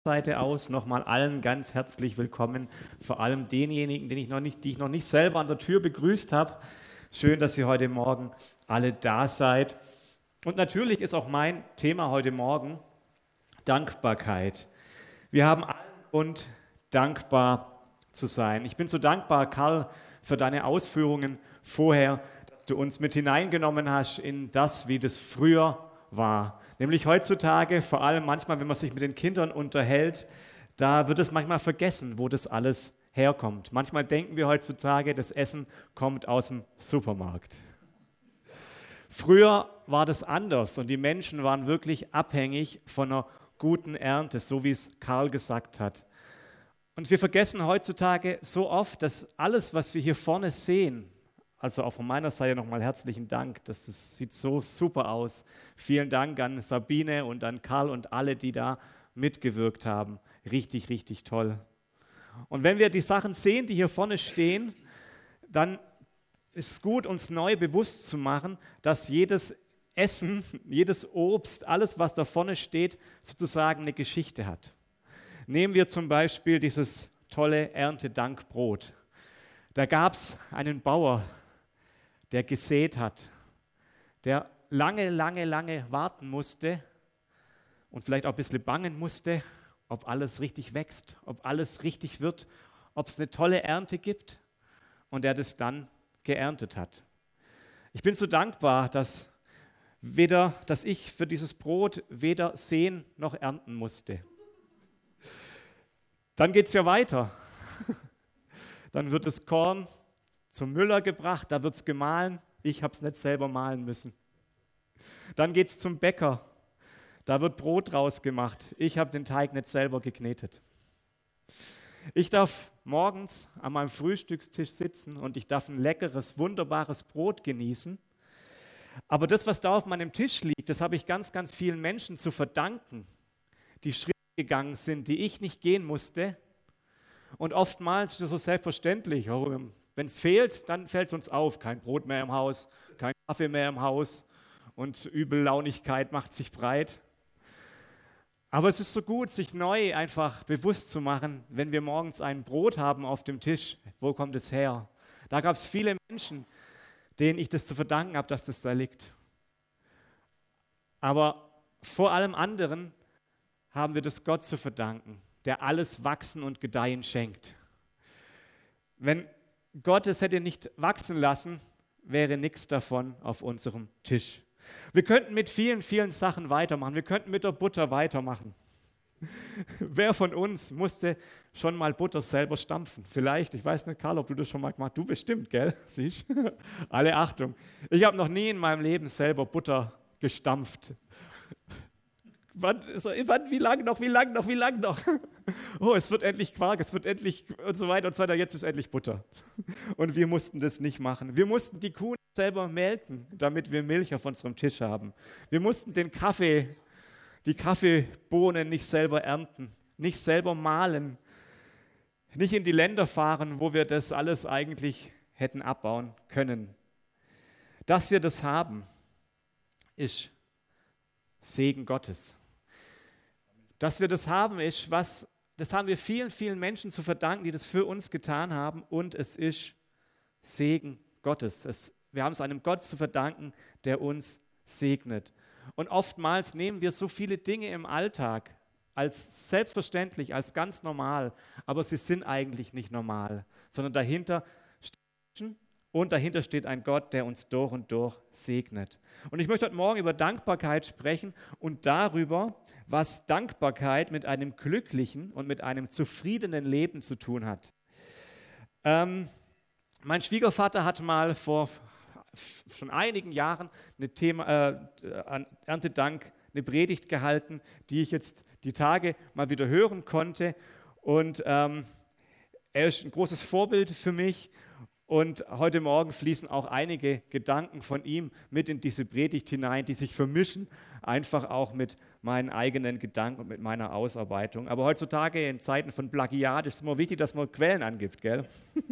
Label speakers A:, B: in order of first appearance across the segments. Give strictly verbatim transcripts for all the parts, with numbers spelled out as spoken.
A: Seite aus nochmal allen ganz herzlich willkommen, vor allem denjenigen, den ich noch nicht, die ich noch nicht selber an der Tür begrüßt habe. Schön, dass ihr heute Morgen alle da seid. Und natürlich ist auch mein Thema heute Morgen Dankbarkeit. Wir haben allen Grund, dankbar zu sein. Ich bin so dankbar, Karl, für deine Ausführungen vorher, dass du uns mit hineingenommen hast in das, wie das früher war. Nämlich heutzutage, vor allem manchmal, wenn man sich mit den Kindern unterhält, da wird es manchmal vergessen, wo das alles herkommt. Manchmal denken wir heutzutage, das Essen kommt aus dem Supermarkt. Früher war das anders und die Menschen waren wirklich abhängig von einer guten Ernte, so wie es Karl gesagt hat. Und wir vergessen heutzutage so oft, dass alles, was wir hier vorne sehen, also auch von meiner Seite nochmal herzlichen Dank, das, das sieht so super aus. Vielen Dank an Sabine und an Karl und alle, die da mitgewirkt haben. Richtig, richtig toll. Und wenn wir die Sachen sehen, die hier vorne stehen, dann ist es gut, uns neu bewusst zu machen, dass jedes Essen, jedes Obst, alles, was da vorne steht, sozusagen eine Geschichte hat. Nehmen wir zum Beispiel dieses tolle Erntedankbrot. Da gab es einen Bauer, der gesät hat, der lange, lange, lange warten musste und vielleicht auch ein bisschen bangen musste, ob alles richtig wächst, ob alles richtig wird, ob es eine tolle Ernte gibt und der das dann geerntet hat. Ich bin so dankbar, dass, weder, dass ich für dieses Brot weder säen noch ernten musste. Dann geht es ja weiter. Dann wird das Korn zum Müller gebracht, da wird es gemahlen. Ich habe es nicht selber mahlen müssen. Dann geht es zum Bäcker. Da wird Brot draus gemacht. Ich habe den Teig nicht selber geknetet. Ich darf morgens an meinem Frühstückstisch sitzen und ich darf ein leckeres, wunderbares Brot genießen. Aber das, was da auf meinem Tisch liegt, das habe ich ganz, ganz vielen Menschen zu verdanken, die Schritte gegangen sind, die ich nicht gehen musste. Und oftmals ist das so selbstverständlich. Wenn es fehlt, dann fällt es uns auf. Kein Brot mehr im Haus, kein Kaffee mehr im Haus und Übellaunigkeit macht sich breit. Aber es ist so gut, sich neu einfach bewusst zu machen, wenn wir morgens ein Brot haben auf dem Tisch, wo kommt es her? Da gab es viele Menschen, denen ich das zu verdanken habe, dass das da liegt. Aber vor allem anderen haben wir das Gott zu verdanken, der alles Wachsen und Gedeihen schenkt. Wenn Gott es hätte nicht wachsen lassen, wäre nichts davon auf unserem Tisch. Wir könnten mit vielen, vielen Sachen weitermachen. Wir könnten mit der Butter weitermachen. Wer von uns musste schon mal Butter selber stampfen? Vielleicht, ich weiß nicht, Karl, ob du das schon mal gemacht hast. Du bestimmt, gell? Siehst? Alle Achtung. Ich habe noch nie in meinem Leben selber Butter gestampft. Wann, wann, wie lange noch, wie lange noch, wie lange noch? Oh, es wird endlich Quark, es wird endlich und so weiter und so weiter. Jetzt ist endlich Butter. Und wir mussten das nicht machen. Wir mussten die Kuh selber melken, damit wir Milch auf unserem Tisch haben. Wir mussten den Kaffee, die Kaffeebohnen nicht selber ernten, nicht selber mahlen, nicht in die Länder fahren, wo wir das alles eigentlich hätten abbauen können. Dass wir das haben, ist Segen Gottes. Dass wir das haben, ist was, das haben wir vielen, vielen Menschen zu verdanken, die das für uns getan haben, und es ist Segen Gottes. Es, wir haben es einem Gott zu verdanken, der uns segnet. Und oftmals nehmen wir so viele Dinge im Alltag als selbstverständlich, als ganz normal, aber sie sind eigentlich nicht normal, sondern dahinter stehen Und dahinter steht ein Gott, der uns durch und durch segnet. Und ich möchte heute Morgen über Dankbarkeit sprechen und darüber, was Dankbarkeit mit einem glücklichen und mit einem zufriedenen Leben zu tun hat. Ähm, mein Schwiegervater hat mal vor schon einigen Jahren eine Thema, äh, an Erntedank eine Predigt gehalten, die ich jetzt die Tage mal wieder hören konnte. Und ähm, er ist ein großes Vorbild für mich. Und heute Morgen fließen auch einige Gedanken von ihm mit in diese Predigt hinein, die sich vermischen, einfach auch mit meinen eigenen Gedanken und mit meiner Ausarbeitung. Aber heutzutage in Zeiten von Plagiat ist es immer wichtig, dass man Quellen angibt, gell?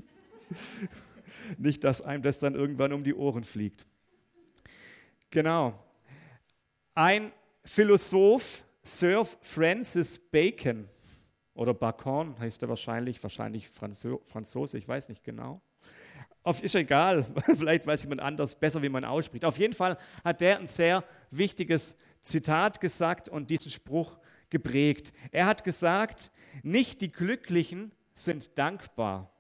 A: Nicht, dass einem das dann irgendwann um die Ohren fliegt. Genau. Ein Philosoph, Sir Francis Bacon, Oder Bacon heißt er wahrscheinlich, wahrscheinlich Franzo- Franzose, ich weiß nicht genau. Auf, ist egal, vielleicht weiß jemand anders besser, wie man ausspricht. Auf jeden Fall hat der ein sehr wichtiges Zitat gesagt und diesen Spruch geprägt. Er hat gesagt, nicht die Glücklichen sind dankbar,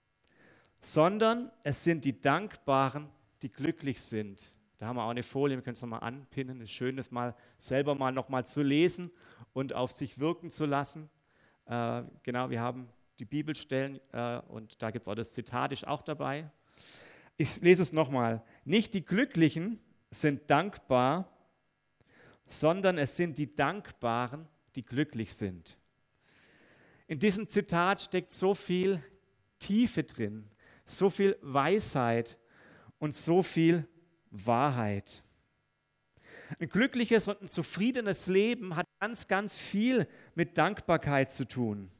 A: sondern es sind die Dankbaren, die glücklich sind. Da haben wir auch eine Folie, wir können es nochmal anpinnen. Es ist schön, das mal selber mal nochmal zu lesen und auf sich wirken zu lassen. Äh, genau, wir haben die Bibelstellen äh, und da gibt es auch das Zitat, ist auch dabei. Ich lese es nochmal. Nicht die Glücklichen sind dankbar, sondern es sind die Dankbaren, die glücklich sind. In diesem Zitat steckt so viel Tiefe drin, so viel Weisheit und so viel Wahrheit. Ein glückliches und ein zufriedenes Leben hat ganz, ganz viel mit Dankbarkeit zu tun.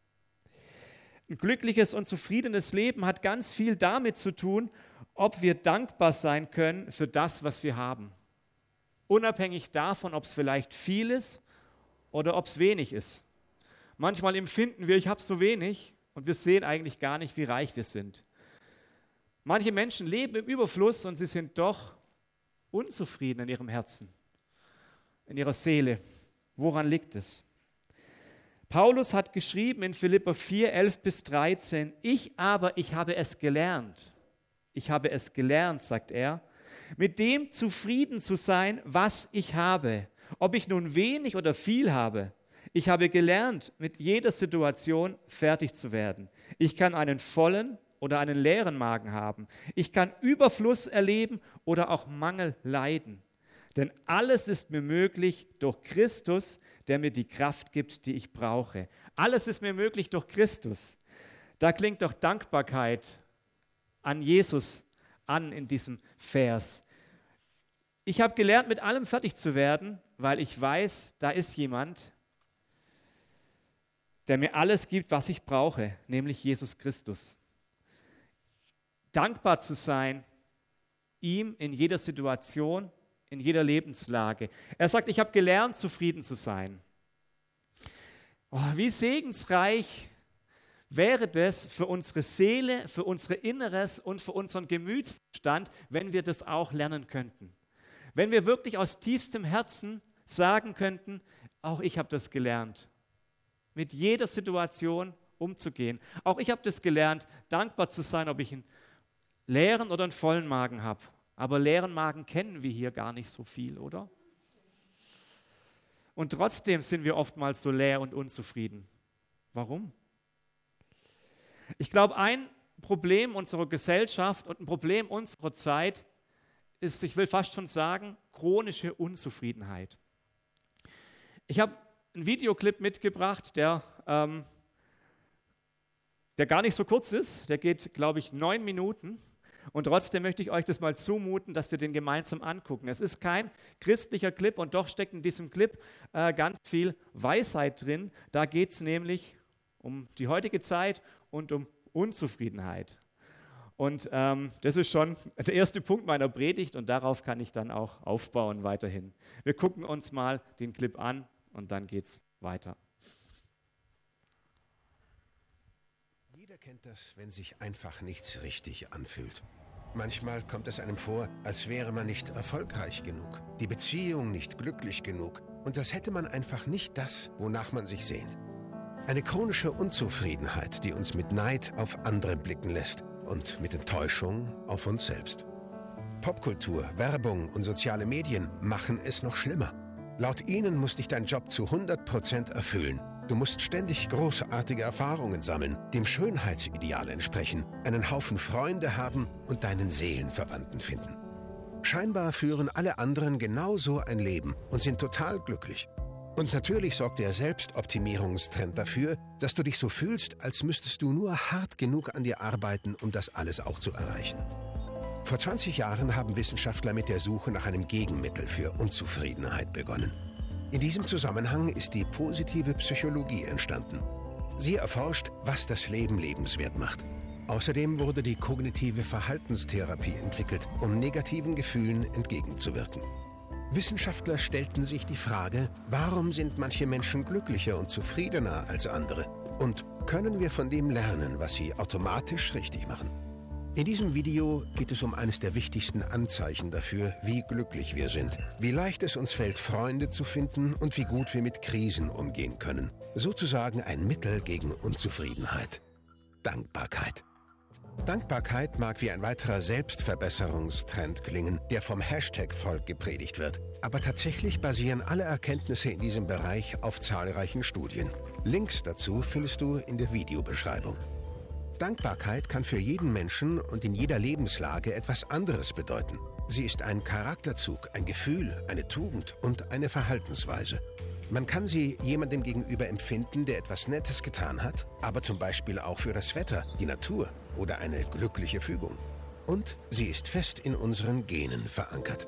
A: Ein glückliches und zufriedenes Leben hat ganz viel damit zu tun, ob wir dankbar sein können für das, was wir haben. Unabhängig davon, ob es vielleicht viel ist oder ob es wenig ist. Manchmal empfinden wir, ich habe so wenig und wir sehen eigentlich gar nicht, wie reich wir sind. Manche Menschen leben im Überfluss und sie sind doch unzufrieden in ihrem Herzen, in ihrer Seele. Woran liegt es? Paulus hat geschrieben in Philipper vier, elf bis dreizehn, ich aber, ich habe es gelernt. Ich habe es gelernt, sagt er, mit dem zufrieden zu sein, was ich habe. Ob ich nun wenig oder viel habe. Ich habe gelernt, mit jeder Situation fertig zu werden. Ich kann einen vollen oder einen leeren Magen haben. Ich kann Überfluss erleben oder auch Mangel leiden. Denn alles ist mir möglich durch Christus, der mir die Kraft gibt, die ich brauche. Alles ist mir möglich durch Christus. Da klingt doch Dankbarkeit an Jesus an in diesem Vers. Ich habe gelernt, mit allem fertig zu werden, weil ich weiß, da ist jemand, der mir alles gibt, was ich brauche, nämlich Jesus Christus. Dankbar zu sein, ihm in jeder Situation, in jeder Lebenslage. Er sagt, ich habe gelernt, zufrieden zu sein. Oh, wie segensreich wäre das für unsere Seele, für unser Inneres und für unseren Gemütsstand, wenn wir das auch lernen könnten. Wenn wir wirklich aus tiefstem Herzen sagen könnten, auch ich habe das gelernt, mit jeder Situation umzugehen. Auch ich habe das gelernt, dankbar zu sein, ob ich einen leeren oder einen vollen Magen habe. Aber leeren Magen kennen wir hier gar nicht so viel, oder? Und trotzdem sind wir oftmals so leer und unzufrieden. Warum? Ich glaube, ein Problem unserer Gesellschaft und ein Problem unserer Zeit ist, ich will fast schon sagen, chronische Unzufriedenheit. Ich habe einen Videoclip mitgebracht, der, ähm, der gar nicht so kurz ist. Der geht, glaube ich, neun Minuten. Und trotzdem möchte ich euch das mal zumuten, dass wir den gemeinsam angucken. Es ist kein christlicher Clip und doch steckt in diesem Clip äh, ganz viel Weisheit drin. Da geht es nämlich um die heutige Zeit und um Unzufriedenheit. Und ähm, das ist schon der erste Punkt meiner Predigt und darauf kann ich dann auch aufbauen weiterhin. Wir gucken uns mal den Clip an und dann geht es weiter.
B: Jeder kennt das, wenn sich einfach nichts richtig anfühlt. Manchmal kommt es einem vor, als wäre man nicht erfolgreich genug, die Beziehung nicht glücklich genug und als hätte man einfach nicht das, wonach man sich sehnt. Eine chronische Unzufriedenheit, die uns mit Neid auf andere blicken lässt und mit Enttäuschung auf uns selbst. Popkultur, Werbung und soziale Medien machen es noch schlimmer. Laut ihnen muss dich dein Job zu hundert Prozent erfüllen. Du musst ständig großartige Erfahrungen sammeln, dem Schönheitsideal entsprechen, einen Haufen Freunde haben und deinen Seelenverwandten finden. Scheinbar führen alle anderen genauso ein Leben und sind total glücklich. Und natürlich sorgt der Selbstoptimierungstrend dafür, dass du dich so fühlst, als müsstest du nur hart genug an dir arbeiten, um das alles auch zu erreichen. Vor zwanzig Jahren haben Wissenschaftler mit der Suche nach einem Gegenmittel für Unzufriedenheit begonnen. In diesem Zusammenhang ist die positive Psychologie entstanden. Sie erforscht, was das Leben lebenswert macht. Außerdem wurde die kognitive Verhaltenstherapie entwickelt, um negativen Gefühlen entgegenzuwirken. Wissenschaftler stellten sich die Frage, warum sind manche Menschen glücklicher und zufriedener als andere? Und können wir von dem lernen, was sie automatisch richtig machen? In diesem Video geht es um eines der wichtigsten Anzeichen dafür, wie glücklich wir sind, wie leicht es uns fällt, Freunde zu finden und wie gut wir mit Krisen umgehen können. Sozusagen ein Mittel gegen Unzufriedenheit. Dankbarkeit. Dankbarkeit mag wie ein weiterer Selbstverbesserungstrend klingen, der vom Hashtag-Volk gepredigt wird. Aber tatsächlich basieren alle Erkenntnisse in diesem Bereich auf zahlreichen Studien. Links dazu findest du in der Videobeschreibung. Dankbarkeit kann für jeden Menschen und in jeder Lebenslage etwas anderes bedeuten. Sie ist ein Charakterzug, ein Gefühl, eine Tugend und eine Verhaltensweise. Man kann sie jemandem gegenüber empfinden, der etwas Nettes getan hat, aber zum Beispiel auch für das Wetter, die Natur oder eine glückliche Fügung. Und sie ist fest in unseren Genen verankert.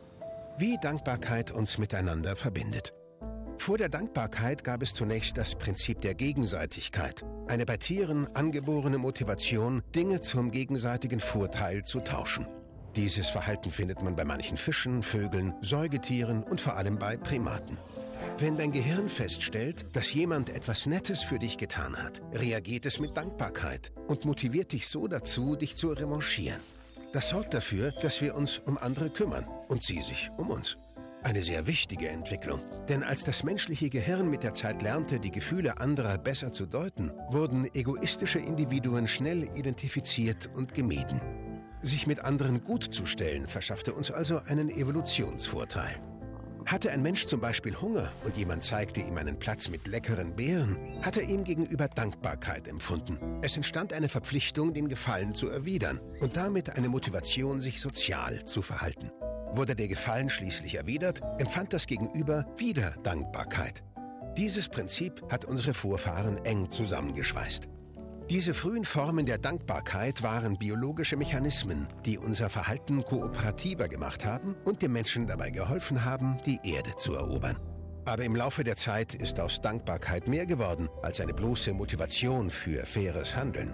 B: Wie Dankbarkeit uns miteinander verbindet. Vor der Dankbarkeit gab es zunächst das Prinzip der Gegenseitigkeit, eine bei Tieren angeborene Motivation, Dinge zum gegenseitigen Vorteil zu tauschen. Dieses Verhalten findet man bei manchen Fischen, Vögeln, Säugetieren und vor allem bei Primaten. Wenn dein Gehirn feststellt, dass jemand etwas Nettes für dich getan hat, reagiert es mit Dankbarkeit und motiviert dich so dazu, dich zu revanchieren. Das sorgt dafür, dass wir uns um andere kümmern und sie sich um uns. Eine sehr wichtige Entwicklung, denn als das menschliche Gehirn mit der Zeit lernte, die Gefühle anderer besser zu deuten, wurden egoistische Individuen schnell identifiziert und gemieden. Sich mit anderen gut zu stellen, verschaffte uns also einen Evolutionsvorteil. Hatte ein Mensch zum Beispiel Hunger und jemand zeigte ihm einen Platz mit leckeren Beeren, hat er ihm gegenüber Dankbarkeit empfunden. Es entstand eine Verpflichtung, den Gefallen zu erwidern und damit eine Motivation, sich sozial zu verhalten. Wurde der Gefallen schließlich erwidert, empfand das Gegenüber wieder Dankbarkeit. Dieses Prinzip hat unsere Vorfahren eng zusammengeschweißt. Diese frühen Formen der Dankbarkeit waren biologische Mechanismen, die unser Verhalten kooperativer gemacht haben und dem Menschen dabei geholfen haben, die Erde zu erobern. Aber im Laufe der Zeit ist aus Dankbarkeit mehr geworden als eine bloße Motivation für faires Handeln.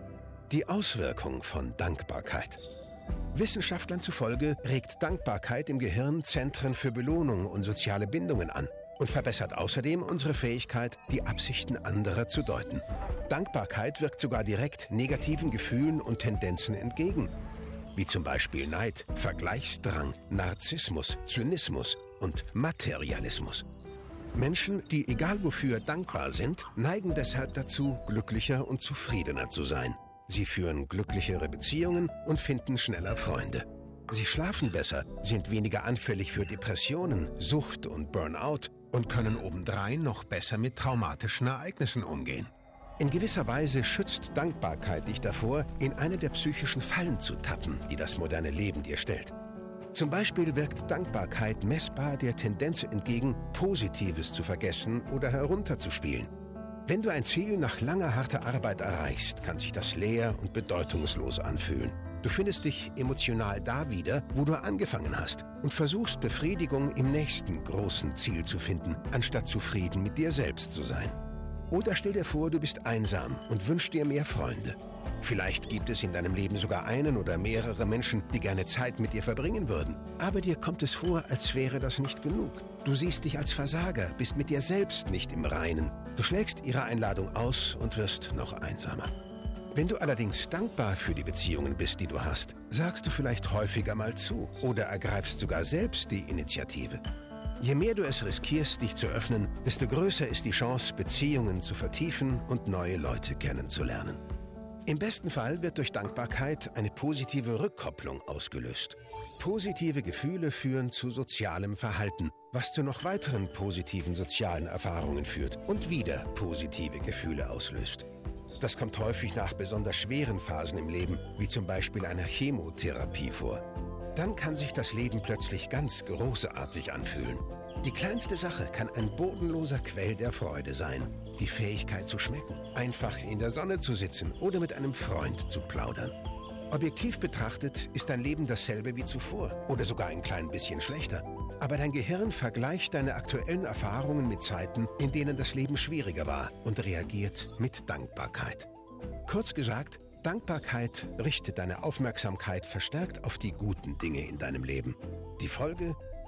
B: Die Auswirkung von Dankbarkeit. Wissenschaftlern zufolge regt Dankbarkeit im Gehirn Zentren für Belohnung und soziale Bindungen an und verbessert außerdem unsere Fähigkeit, die Absichten anderer zu deuten. Dankbarkeit wirkt sogar direkt negativen Gefühlen und Tendenzen entgegen, wie zum Beispiel Neid, Vergleichsdrang, Narzissmus, Zynismus und Materialismus. Menschen, die egal wofür dankbar sind, neigen deshalb dazu, glücklicher und zufriedener zu sein. Sie führen glücklichere Beziehungen und finden schneller Freunde. Sie schlafen besser, sind weniger anfällig für Depressionen, Sucht und Burnout und können obendrein noch besser mit traumatischen Ereignissen umgehen. In gewisser Weise schützt Dankbarkeit dich davor, in eine der psychischen Fallen zu tappen, die das moderne Leben dir stellt. Zum Beispiel wirkt Dankbarkeit messbar der Tendenz entgegen, Positives zu vergessen oder herunterzuspielen. Wenn du ein Ziel nach langer harter Arbeit erreichst, kann sich das leer und bedeutungslos anfühlen. Du findest dich emotional da wieder, wo du angefangen hast und versuchst Befriedigung im nächsten großen Ziel zu finden, anstatt zufrieden mit dir selbst zu sein. Oder stell dir vor, du bist einsam und wünschst dir mehr Freunde. Vielleicht gibt es in deinem Leben sogar einen oder mehrere Menschen, die gerne Zeit mit dir verbringen würden. Aber dir kommt es vor, als wäre das nicht genug. Du siehst dich als Versager, bist mit dir selbst nicht im Reinen. Du schlägst ihre Einladung aus und wirst noch einsamer. Wenn du allerdings dankbar für die Beziehungen bist, die du hast, sagst du vielleicht häufiger mal zu oder ergreifst sogar selbst die Initiative. Je mehr du es riskierst, dich zu öffnen, desto größer ist die Chance, Beziehungen zu vertiefen und neue Leute kennenzulernen. Im besten Fall wird durch Dankbarkeit eine positive Rückkopplung ausgelöst. Positive Gefühle führen zu sozialem Verhalten, was zu noch weiteren positiven sozialen Erfahrungen führt und wieder positive Gefühle auslöst. Das kommt häufig nach besonders schweren Phasen im Leben, wie zum Beispiel einer Chemotherapie vor. Dann kann sich das Leben plötzlich ganz großartig anfühlen. Die kleinste Sache kann ein bodenloser Quell der Freude sein. Die Fähigkeit zu schmecken, einfach in der Sonne zu sitzen oder mit einem Freund zu plaudern. Objektiv betrachtet ist dein Leben dasselbe wie zuvor oder sogar ein klein bisschen schlechter. Aber dein Gehirn vergleicht deine aktuellen Erfahrungen mit Zeiten, in denen das Leben schwieriger war und reagiert mit Dankbarkeit. Kurz gesagt, Dankbarkeit richtet deine Aufmerksamkeit verstärkt auf die guten Dinge in deinem Leben. Die Folge?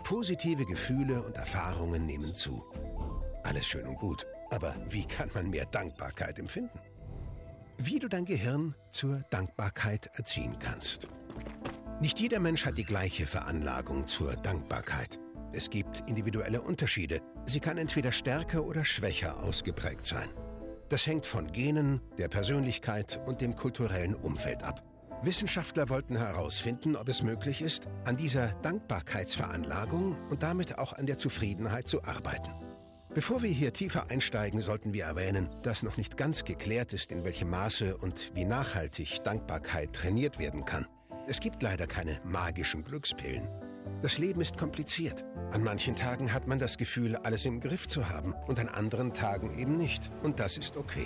B: Positive Gefühle und Erfahrungen nehmen zu. Alles schön und gut, aber wie kann man mehr Dankbarkeit empfinden? Wie du dein Gehirn zur Dankbarkeit erziehen kannst. Nicht jeder Mensch hat die gleiche Veranlagung zur Dankbarkeit. Es gibt individuelle Unterschiede. Sie kann entweder stärker oder schwächer ausgeprägt sein. Das hängt von Genen, der Persönlichkeit und dem kulturellen Umfeld ab. Wissenschaftler wollten herausfinden, ob es möglich ist, an dieser Dankbarkeitsveranlagung und damit auch an der Zufriedenheit zu arbeiten. Bevor wir hier tiefer einsteigen, sollten wir erwähnen, dass noch nicht ganz geklärt ist, in welchem Maße und wie nachhaltig Dankbarkeit trainiert werden kann. Es gibt leider keine magischen Glückspillen. Das Leben ist kompliziert. An manchen Tagen hat man das Gefühl, alles im Griff zu haben und an anderen Tagen eben nicht. Und das ist okay.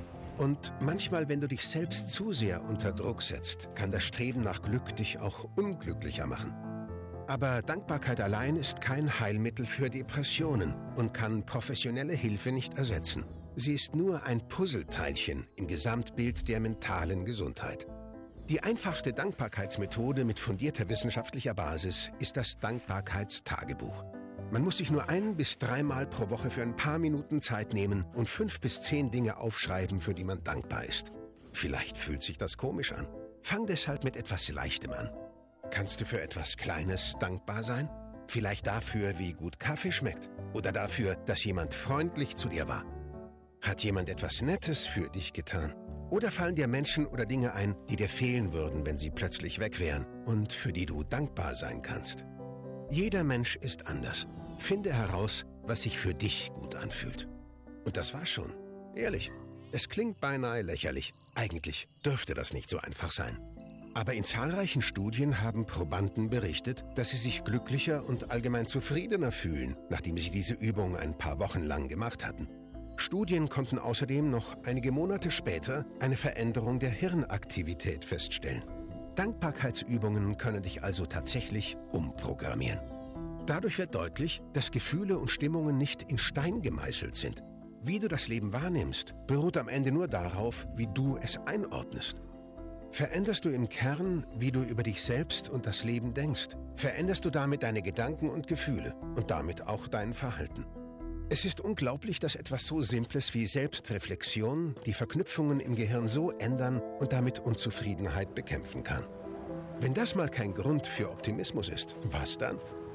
B: Und manchmal, wenn du dich selbst zu sehr unter Druck setzt, kann das Streben nach Glück dich auch unglücklicher machen. Aber Dankbarkeit allein ist kein Heilmittel für Depressionen und kann professionelle Hilfe nicht ersetzen. Sie ist nur ein Puzzleteilchen im Gesamtbild der mentalen Gesundheit. Die einfachste Dankbarkeitsmethode mit fundierter wissenschaftlicher Basis ist das Dankbarkeitstagebuch. Man muss sich nur ein- bis dreimal pro Woche für ein paar Minuten Zeit nehmen und fünf bis zehn Dinge aufschreiben, für die man dankbar ist. Vielleicht fühlt sich das komisch an. Fang deshalb mit etwas Leichtem an. Kannst du für etwas Kleines dankbar sein? Vielleicht dafür, wie gut Kaffee schmeckt. Oder dafür, dass jemand freundlich zu dir war. Hat jemand etwas Nettes für dich getan? Oder fallen dir Menschen oder Dinge ein, die dir fehlen würden, wenn sie plötzlich weg wären und für die du dankbar sein kannst? Jeder Mensch ist anders. Finde heraus, was sich für dich gut anfühlt. Und das war's schon. Ehrlich, es klingt beinahe lächerlich. Eigentlich dürfte das nicht so einfach sein. Aber in zahlreichen Studien haben Probanden berichtet, dass sie sich glücklicher und allgemein zufriedener fühlen, nachdem sie diese Übung ein paar Wochen lang gemacht hatten. Studien konnten außerdem noch einige Monate später eine Veränderung der Hirnaktivität feststellen. Dankbarkeitsübungen können dich also tatsächlich umprogrammieren. Dadurch wird deutlich, dass Gefühle und Stimmungen nicht in Stein gemeißelt sind. Wie du das Leben wahrnimmst, beruht am Ende nur darauf, wie du es einordnest. Veränderst du im Kern, wie du über dich selbst und das Leben denkst, veränderst du damit deine Gedanken und Gefühle und damit auch dein Verhalten. Es ist unglaublich, dass etwas so Simples wie Selbstreflexion die Verknüpfungen im Gehirn so ändern und damit Unzufriedenheit bekämpfen kann. Wenn das mal kein Grund für Optimismus ist, was dann?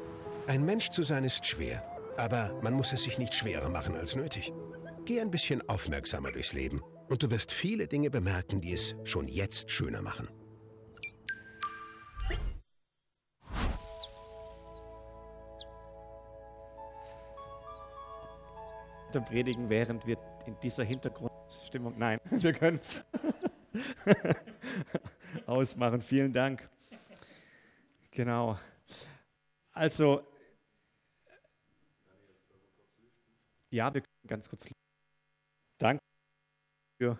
B: Ein Mensch zu sein ist schwer, aber man muss es sich nicht schwerer machen als nötig. Geh ein bisschen aufmerksamer durchs Leben und du wirst viele Dinge bemerken, die es schon jetzt schöner machen.
A: Predigen, während wir in dieser Hintergrundstimmung, nein, wir können es ausmachen. Vielen Dank. Genau. Also, ja, wir können ganz kurz. Danke für,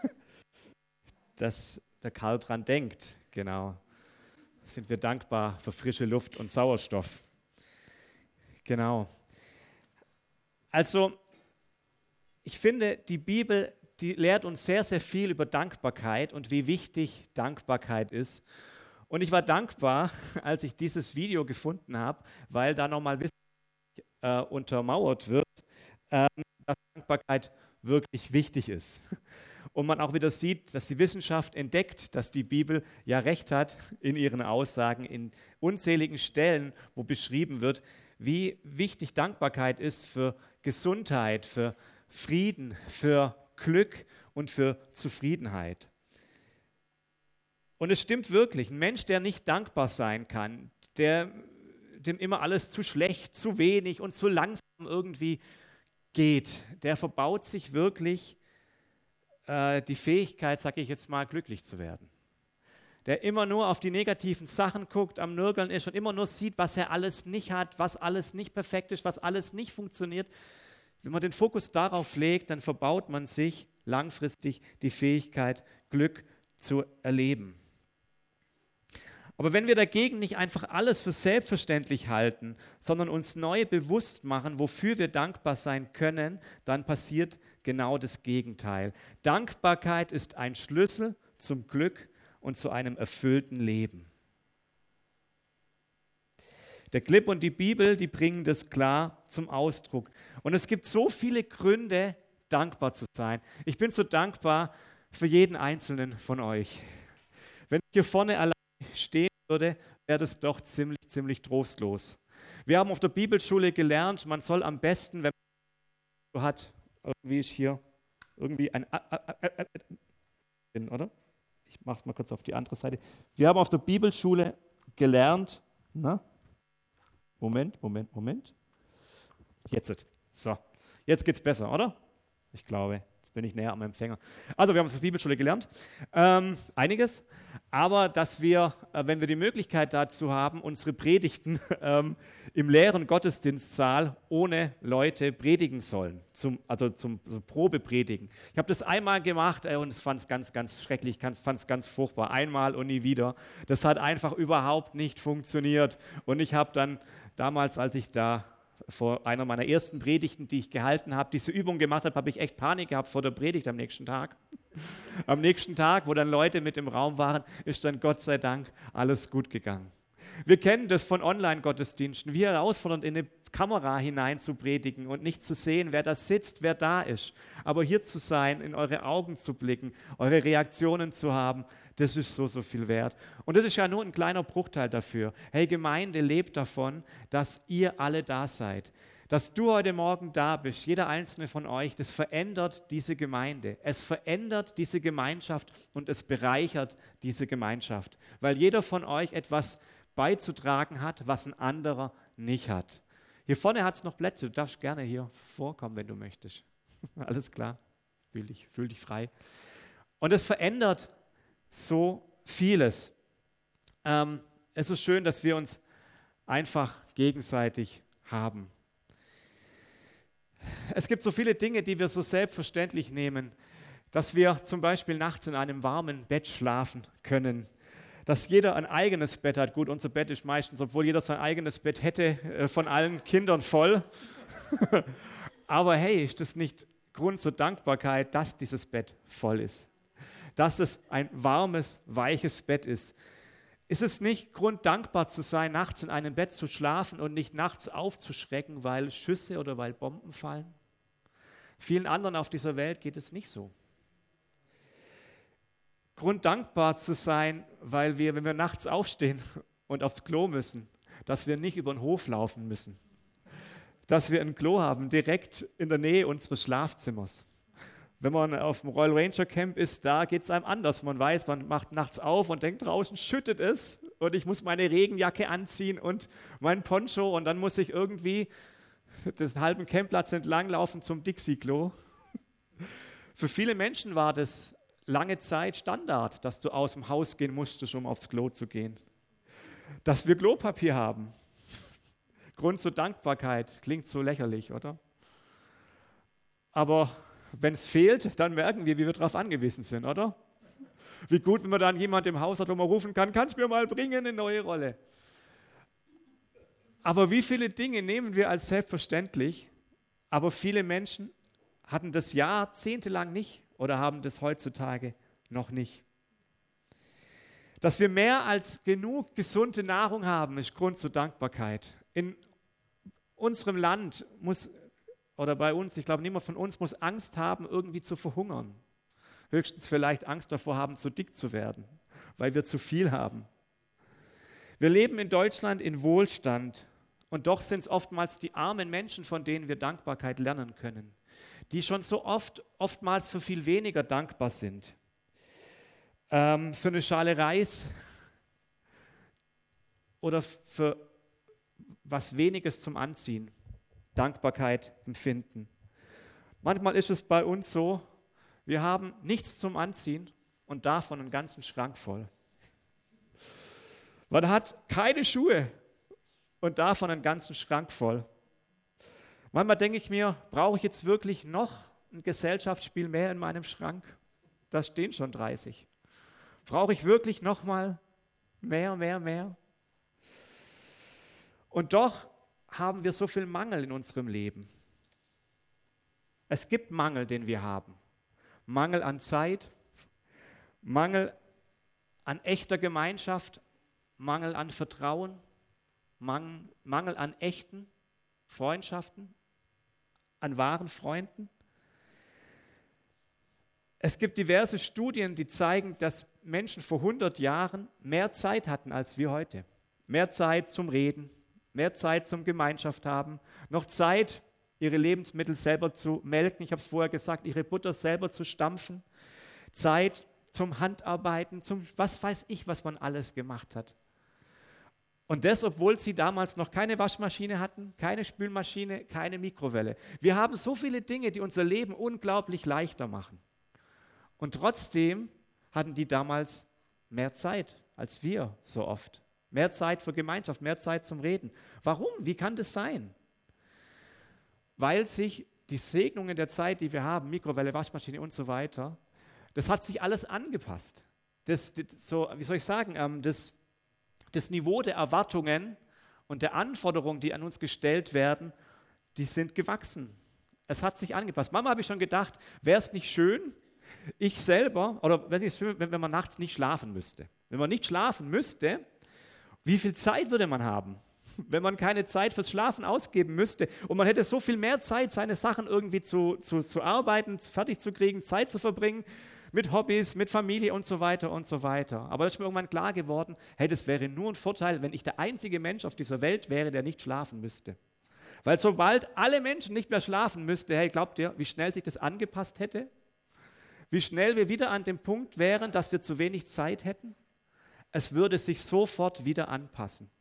A: dass der Karl dran denkt. Genau. Sind wir dankbar für frische Luft und Sauerstoff. Genau. Also, ich finde, die Bibel, die lehrt uns sehr, sehr viel über Dankbarkeit und wie wichtig Dankbarkeit ist. Und ich war dankbar, als ich dieses Video gefunden habe, weil da nochmal äh, untermauert wird, äh, dass Dankbarkeit wirklich wichtig ist. Und man auch wieder sieht, dass die Wissenschaft entdeckt, dass die Bibel ja recht hat in ihren Aussagen, in unzähligen Stellen, wo beschrieben wird, wie wichtig Dankbarkeit ist für Gesundheit, für Frieden, für Glück und für Zufriedenheit. Und es stimmt wirklich, ein Mensch, der nicht dankbar sein kann, der, dem immer alles zu schlecht, zu wenig und zu langsam irgendwie geht, der verbaut sich wirklich äh, die Fähigkeit, sage ich jetzt mal, glücklich zu werden. Der immer nur auf die negativen Sachen guckt, am Nörgeln ist und immer nur sieht, was er alles nicht hat, was alles nicht perfekt ist, was alles nicht funktioniert. Wenn man den Fokus darauf legt, dann verbaut man sich langfristig die Fähigkeit, Glück zu erleben. Aber wenn wir dagegen nicht einfach alles für selbstverständlich halten, sondern uns neu bewusst machen, wofür wir dankbar sein können, dann passiert genau das Gegenteil. Dankbarkeit ist ein Schlüssel zum Glück und zu einem erfüllten Leben. Der Clip und die Bibel, die bringen das klar zum Ausdruck. Und es gibt so viele Gründe, dankbar zu sein. Ich bin so dankbar für jeden einzelnen von euch. Wenn ich hier vorne allein stehen würde, wäre das doch ziemlich, ziemlich trostlos. Wir haben auf der Bibelschule gelernt, man soll am besten, wenn man so hat, irgendwie ist hier irgendwie ein, oder? Ich mache es mal kurz auf die andere Seite. Wir haben auf der Bibelschule gelernt, na? Moment, Moment, Moment. Jetzt. So, jetzt geht es besser, oder? Ich glaube, jetzt bin ich näher am Empfänger. Also, wir haben auf der Bibelschule gelernt, ähm, einiges, aber dass wir, äh, wenn wir die Möglichkeit dazu haben, unsere Predigten ähm, im leeren Gottesdienstsaal ohne Leute predigen sollen, zum, also zum so Probepredigen. Ich habe das einmal gemacht äh, und fand es ganz, ganz schrecklich, fand es ganz furchtbar. Einmal und nie wieder. Das hat einfach überhaupt nicht funktioniert. Und ich habe dann damals, als ich da vor einer meiner ersten Predigten, die ich gehalten habe, diese Übung gemacht habe, habe ich echt Panik gehabt vor der Predigt am nächsten Tag. Am nächsten Tag, wo dann Leute mit im Raum waren, ist dann Gott sei Dank alles gut gegangen. Wir kennen das von Online-Gottesdiensten, wie herausfordernd in eine Kamera hinein zu predigen und nicht zu sehen, wer da sitzt, wer da ist. Aber hier zu sein, in eure Augen zu blicken, eure Reaktionen zu haben, das ist so, so viel wert. Und das ist ja nur ein kleiner Bruchteil dafür. Hey, Gemeinde lebt davon, dass ihr alle da seid. Dass du heute Morgen da bist, jeder einzelne von euch, das verändert diese Gemeinde. Es verändert diese Gemeinschaft und es bereichert diese Gemeinschaft. Weil jeder von euch etwas beizutragen hat, was ein anderer nicht hat. Hier vorne hat es noch Plätze, du darfst gerne hier vorkommen, wenn du möchtest. Alles klar, fühl dich, fühl dich frei. Und es verändert so vieles. Ähm, es ist schön, dass wir uns einfach gegenseitig haben. Es gibt so viele Dinge, die wir so selbstverständlich nehmen, dass wir zum Beispiel nachts in einem warmen Bett schlafen können, dass jeder ein eigenes Bett hat. Gut, unser Bett ist meistens, obwohl jeder sein eigenes Bett hätte, von allen Kindern voll. Aber hey, ist das nicht Grund zur Dankbarkeit, dass dieses Bett voll ist? Dass es ein warmes, weiches Bett ist. Ist es nicht Grund, dankbar zu sein, nachts in einem Bett zu schlafen und nicht nachts aufzuschrecken, weil Schüsse oder weil Bomben fallen? Vielen anderen auf dieser Welt geht es nicht so. Grund, dankbar zu sein, weil wir, wenn wir nachts aufstehen und aufs Klo müssen, dass wir nicht über den Hof laufen müssen. Dass wir ein Klo haben, direkt in der Nähe unseres Schlafzimmers. Wenn man auf dem Royal Ranger Camp ist, da geht es einem anders. Man weiß, man macht nachts auf und denkt, draußen schüttet es und ich muss meine Regenjacke anziehen und meinen Poncho und dann muss ich irgendwie den halben Campplatz entlanglaufen zum Dixie-Klo. Für viele Menschen war das lange Zeit Standard, dass du aus dem Haus gehen musstest, um aufs Klo zu gehen. Dass wir Klopapier haben. Grund zur Dankbarkeit. Klingt so lächerlich, oder? Aber wenn es fehlt, dann merken wir, wie wir darauf angewiesen sind, oder? Wie gut, wenn man dann jemand im Haus hat, wo man rufen kann, kannst du mir mal bringen, eine neue Rolle. Aber wie viele Dinge nehmen wir als selbstverständlich, aber viele Menschen hatten das jahrzehntelang nicht oder haben das heutzutage noch nicht. Dass wir mehr als genug gesunde Nahrung haben, ist Grund zur Dankbarkeit. In unserem Land muss, oder bei uns, ich glaube, niemand von uns muss Angst haben, irgendwie zu verhungern. Höchstens vielleicht Angst davor haben, zu dick zu werden, weil wir zu viel haben. Wir leben in Deutschland in Wohlstand und doch sind es oftmals die armen Menschen, von denen wir Dankbarkeit lernen können, die schon so oft, oftmals für viel weniger dankbar sind. Ähm, für eine Schale Reis oder für was Weniges zum Anziehen, Dankbarkeit empfinden. Manchmal ist es bei uns so, wir haben nichts zum Anziehen und davon einen ganzen Schrank voll. Man hat keine Schuhe und davon einen ganzen Schrank voll. Manchmal denke ich mir, brauche ich jetzt wirklich noch ein Gesellschaftsspiel mehr in meinem Schrank? Da stehen schon dreißig. Brauche ich wirklich noch mal mehr, mehr, mehr? Und doch haben wir so viel Mangel in unserem Leben. Es gibt Mangel, den wir haben. Mangel an Zeit, Mangel an echter Gemeinschaft, Mangel an Vertrauen, Mangel, Mangel an echten Freundschaften, an wahren Freunden. Es gibt diverse Studien, die zeigen, dass Menschen vor hundert Jahren mehr Zeit hatten als wir heute. Mehr Zeit zum Reden, mehr Zeit zum Gemeinschaft haben, noch Zeit, ihre Lebensmittel selber zu melken, ich habe es vorher gesagt, ihre Butter selber zu stampfen, Zeit zum Handarbeiten, zum was weiß ich, was man alles gemacht hat. Und das, obwohl sie damals noch keine Waschmaschine hatten, keine Spülmaschine, keine Mikrowelle. Wir haben so viele Dinge, die unser Leben unglaublich leichter machen. Und trotzdem hatten die damals mehr Zeit als wir so oft. Mehr Zeit für Gemeinschaft, mehr Zeit zum Reden. Warum? Wie kann das sein? Weil sich die Segnungen der Zeit, die wir haben, Mikrowelle, Waschmaschine und so weiter, das hat sich alles angepasst. Das, das so, wie soll ich sagen, ähm, das, das Niveau der Erwartungen und der Anforderungen, die an uns gestellt werden, die sind gewachsen. Es hat sich angepasst. Mama, habe ich schon gedacht, wäre es nicht schön, ich selber, oder wäre es schön, wenn, wenn man nachts nicht schlafen müsste. Wenn man nicht schlafen müsste, wie viel Zeit würde man haben? Wenn man keine Zeit fürs Schlafen ausgeben müsste und man hätte so viel mehr Zeit, seine Sachen irgendwie zu, zu, zu arbeiten, fertig zu kriegen, Zeit zu verbringen, mit Hobbys, mit Familie und so weiter und so weiter. Aber es ist mir irgendwann klar geworden, hey, das wäre nur ein Vorteil, wenn ich der einzige Mensch auf dieser Welt wäre, der nicht schlafen müsste. Weil sobald alle Menschen nicht mehr schlafen müssten, hey, glaubt ihr, wie schnell sich das angepasst hätte? Wie schnell wir wieder an dem Punkt wären, dass wir zu wenig Zeit hätten? Es würde sich sofort wieder anpassen.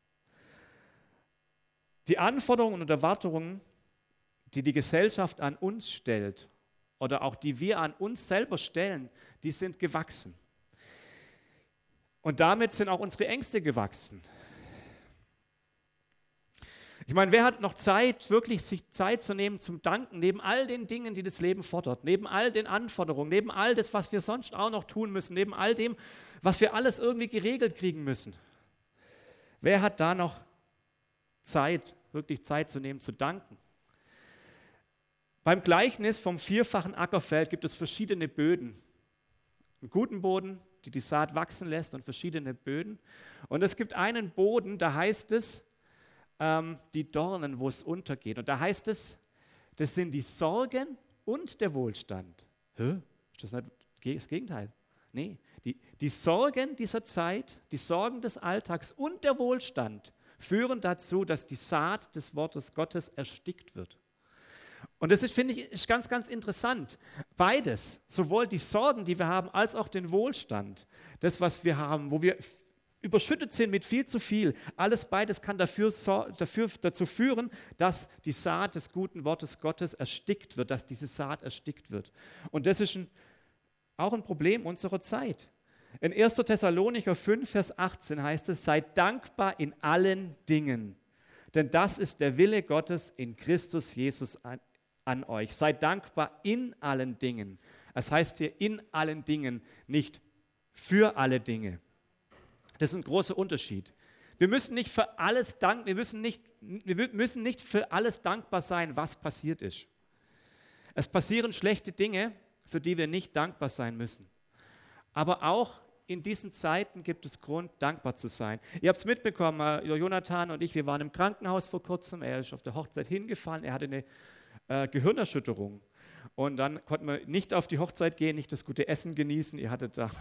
A: Die Anforderungen und Erwartungen, die die Gesellschaft an uns stellt oder auch die wir an uns selber stellen, die sind gewachsen. Und damit sind auch unsere Ängste gewachsen. Ich meine, wer hat noch Zeit, wirklich sich Zeit zu nehmen zum Danken, neben all den Dingen, die das Leben fordert, neben all den Anforderungen, neben all das, was wir sonst auch noch tun müssen, neben all dem, was wir alles irgendwie geregelt kriegen müssen. Wer hat da noch Zeit, wirklich Zeit zu nehmen, zu danken? Beim Gleichnis vom vierfachen Ackerfeld gibt es verschiedene Böden. Einen guten Boden, die die Saat wachsen lässt, und verschiedene Böden. Und es gibt einen Boden, da heißt es, ähm, die Dornen, wo es untergeht. Und da heißt es, das sind die Sorgen und der Wohlstand. Hä? Ist das nicht das Gegenteil? Nee, die, die Sorgen dieser Zeit, die Sorgen des Alltags und der Wohlstand führen dazu, dass die Saat des Wortes Gottes erstickt wird. Und das ist, finde ich, ist ganz, ganz interessant. Beides, sowohl die Sorgen, die wir haben, als auch den Wohlstand, das, was wir haben, wo wir überschüttet sind mit viel zu viel, alles beides kann dafür, dafür, dazu führen, dass die Saat des guten Wortes Gottes erstickt wird, dass diese Saat erstickt wird. Und das ist ein, auch ein Problem unserer Zeit. In erster Thessalonicher fünf, Vers achtzehn heißt es, seid dankbar in allen Dingen, denn das ist der Wille Gottes in Christus Jesus an, an euch. Seid dankbar in allen Dingen. Es heißt hier in allen Dingen, nicht für alle Dinge. Das ist ein großer Unterschied. Wir müssen nicht für alles danken, wir müssen nicht, wir müssen nicht für alles dankbar sein, was passiert ist. Es passieren schlechte Dinge, für die wir nicht dankbar sein müssen. Aber auch in diesen Zeiten gibt es Grund, dankbar zu sein. Ihr habt es mitbekommen, Jonathan und ich, wir waren im Krankenhaus vor kurzem, er ist auf der Hochzeit hingefallen, er hatte eine äh, Gehirnerschütterung. Und dann konnten wir nicht auf die Hochzeit gehen, nicht das gute Essen genießen. Ihr hattet da,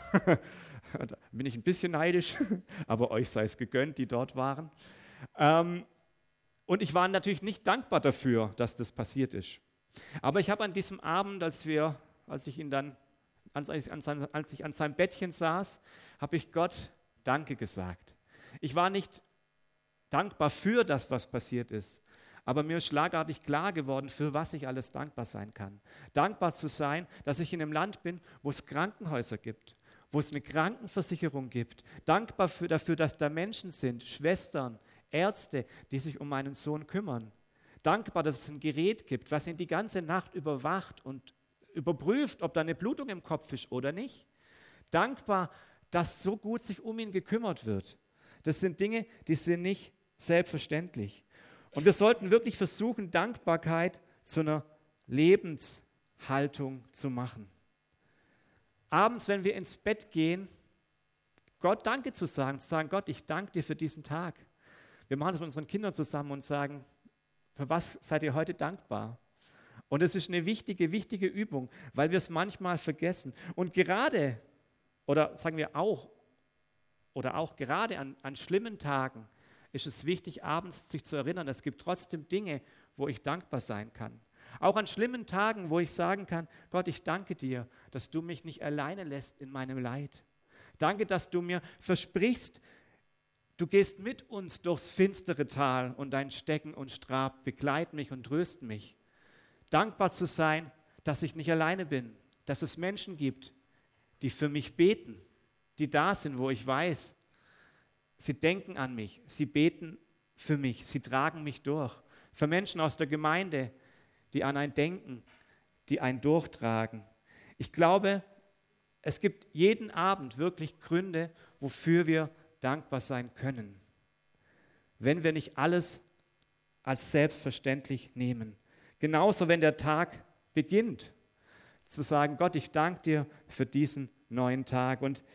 A: da bin ich ein bisschen neidisch, aber euch sei es gegönnt, die dort waren. Ähm, und ich war natürlich nicht dankbar dafür, dass das passiert ist. Aber ich habe an diesem Abend, als wir, als ich ihn dann, als ich an seinem, als ich an seinem Bettchen saß, habe ich Gott Danke gesagt. Ich war nicht dankbar für das, was passiert ist. Aber mir ist schlagartig klar geworden, für was ich alles dankbar sein kann. Dankbar zu sein, dass ich in einem Land bin, wo es Krankenhäuser gibt, wo es eine Krankenversicherung gibt. Dankbar für, dafür, dass da Menschen sind, Schwestern, Ärzte, die sich um meinen Sohn kümmern. Dankbar, dass es ein Gerät gibt, was ihn die ganze Nacht überwacht und überprüft, ob da eine Blutung im Kopf ist oder nicht. Dankbar, dass so gut sich um ihn gekümmert wird. Das sind Dinge, die sind nicht selbstverständlich. Und wir sollten wirklich versuchen, Dankbarkeit zu einer Lebenshaltung zu machen. Abends, wenn wir ins Bett gehen, Gott Danke zu sagen, zu sagen, Gott, ich danke dir für diesen Tag. Wir machen das mit unseren Kindern zusammen und sagen, für was seid ihr heute dankbar? Und es ist eine wichtige, wichtige Übung, weil wir es manchmal vergessen. Und gerade, oder sagen wir auch, oder auch gerade an, an schlimmen Tagen ist es wichtig, abends sich zu erinnern, es gibt trotzdem Dinge, wo ich dankbar sein kann. Auch an schlimmen Tagen, wo ich sagen kann, Gott, ich danke dir, dass du mich nicht alleine lässt in meinem Leid. Danke, dass du mir versprichst, du gehst mit uns durchs finstere Tal und dein Stecken und Stab begleiten mich und trösten mich. Dankbar zu sein, dass ich nicht alleine bin, dass es Menschen gibt, die für mich beten, die da sind, wo ich weiß, sie denken an mich, sie beten für mich, sie tragen mich durch. Für Menschen aus der Gemeinde, die an einen denken, die einen durchtragen. Ich glaube, es gibt jeden Abend wirklich Gründe, wofür wir dankbar sein können, wenn wir nicht alles als selbstverständlich nehmen. Genauso, wenn der Tag beginnt, zu sagen, Gott, ich danke dir für diesen neuen Tag. Und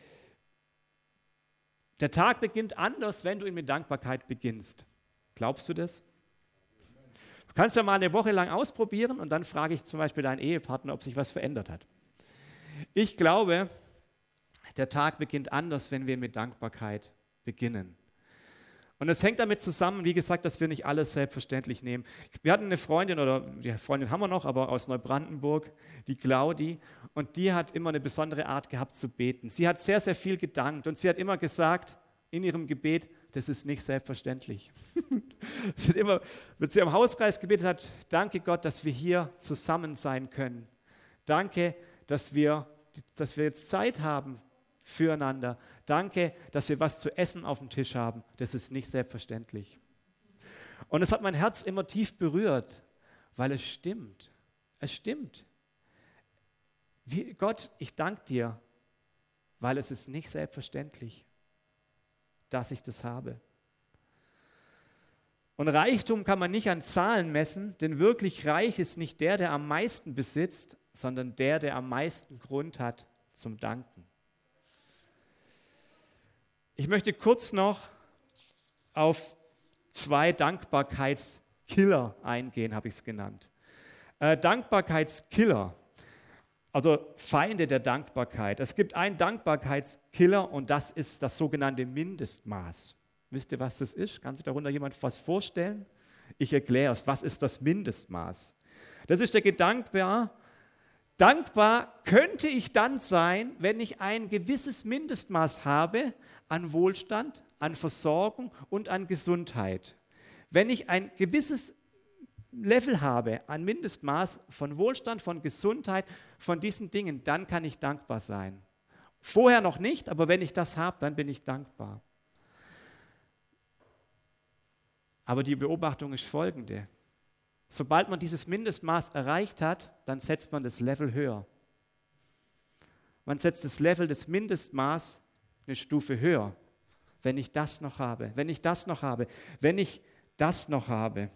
A: der Tag beginnt anders, wenn du ihn mit Dankbarkeit beginnst. Glaubst du das? Du kannst ja mal eine Woche lang ausprobieren und dann frage ich zum Beispiel deinen Ehepartner, ob sich was verändert hat. Ich glaube, der Tag beginnt anders, wenn wir mit Dankbarkeit beginnen. Und es hängt damit zusammen, wie gesagt, dass wir nicht alles selbstverständlich nehmen. Wir hatten eine Freundin, oder die Freundin haben wir noch, aber aus Neubrandenburg, die Claudi, und die hat immer eine besondere Art gehabt zu beten. Sie hat sehr, sehr viel gedankt und sie hat immer gesagt in ihrem Gebet, das ist nicht selbstverständlich. Sie hat immer, wenn sie am Hauskreis gebetet hat, danke Gott, dass wir hier zusammen sein können. Danke, dass wir, dass wir jetzt Zeit haben füreinander. Danke, dass wir was zu essen auf dem Tisch haben. Das ist nicht selbstverständlich. Und es hat mein Herz immer tief berührt, weil es stimmt. Es stimmt. Wie, Gott, ich danke dir, weil es ist nicht selbstverständlich, dass ich das habe. Und Reichtum kann man nicht an Zahlen messen, denn wirklich reich ist nicht der, der am meisten besitzt, sondern der, der am meisten Grund hat zum Danken. Ich möchte kurz noch auf zwei Dankbarkeitskiller eingehen, habe ich es genannt. Äh, Dankbarkeitskiller, also Feinde der Dankbarkeit. Es gibt einen Dankbarkeitskiller und das ist das sogenannte Mindestmaß. Wisst ihr, was das ist? Kann sich darunter jemand was vorstellen? Ich erkläre es. Was ist das Mindestmaß? Das ist der Gedanke, dankbar könnte ich dann sein, wenn ich ein gewisses Mindestmaß habe an Wohlstand, an Versorgung und an Gesundheit. Wenn ich ein gewisses Level habe an Mindestmaß von Wohlstand, von Gesundheit, von diesen Dingen, dann kann ich dankbar sein. Vorher noch nicht, aber wenn ich das habe, dann bin ich dankbar. Aber die Beobachtung ist folgende. Sobald man dieses Mindestmaß erreicht hat, dann setzt man das Level höher. Man setzt das Level des Mindestmaß eine Stufe höher. Wenn ich das noch habe, wenn ich das noch habe, wenn ich das noch habe.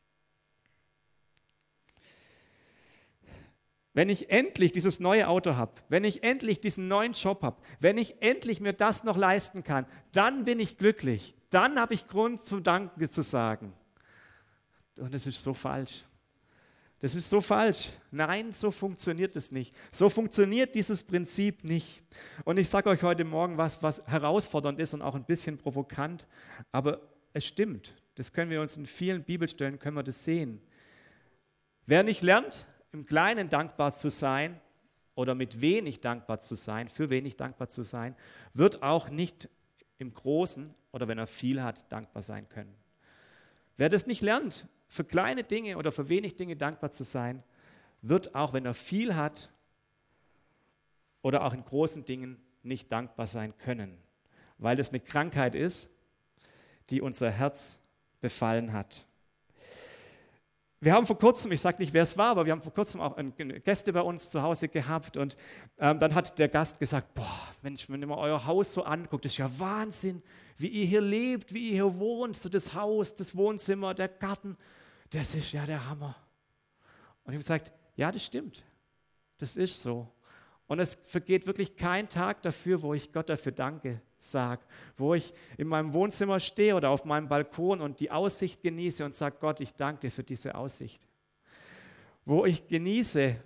A: Wenn ich endlich dieses neue Auto habe, wenn ich endlich diesen neuen Job habe, wenn ich endlich mir das noch leisten kann, dann bin ich glücklich. Dann habe ich Grund zum Danken zu sagen. Und das ist so falsch. Das ist so falsch. Nein, so funktioniert es nicht. So funktioniert dieses Prinzip nicht. Und ich sage euch heute Morgen was, was herausfordernd ist und auch ein bisschen provokant, aber es stimmt. Das können wir uns in vielen Bibelstellen, können wir das sehen. Wer nicht lernt, im Kleinen dankbar zu sein oder mit wenig dankbar zu sein, für wenig dankbar zu sein, wird auch nicht im Großen oder wenn er viel hat, dankbar sein können. Wer das nicht lernt, für kleine Dinge oder für wenig Dinge dankbar zu sein, wird auch, wenn er viel hat oder auch in großen Dingen nicht dankbar sein können, weil es eine Krankheit ist, die unser Herz befallen hat. Wir haben vor kurzem, ich sage nicht, wer es war, aber wir haben vor kurzem auch Gäste bei uns zu Hause gehabt und ähm, dann hat der Gast gesagt, boah, Mensch, wenn ihr mal euer Haus so anguckt, das ist ja Wahnsinn, wie ihr hier lebt, wie ihr hier wohnt, so das Haus, das Wohnzimmer, der Garten, das ist ja der Hammer. Und ich habe gesagt, ja, das stimmt, das ist so. Und es vergeht wirklich kein Tag dafür, wo ich Gott dafür Danke sage, wo ich in meinem Wohnzimmer stehe oder auf meinem Balkon und die Aussicht genieße und sage, Gott, ich danke dir für diese Aussicht. Wo ich genieße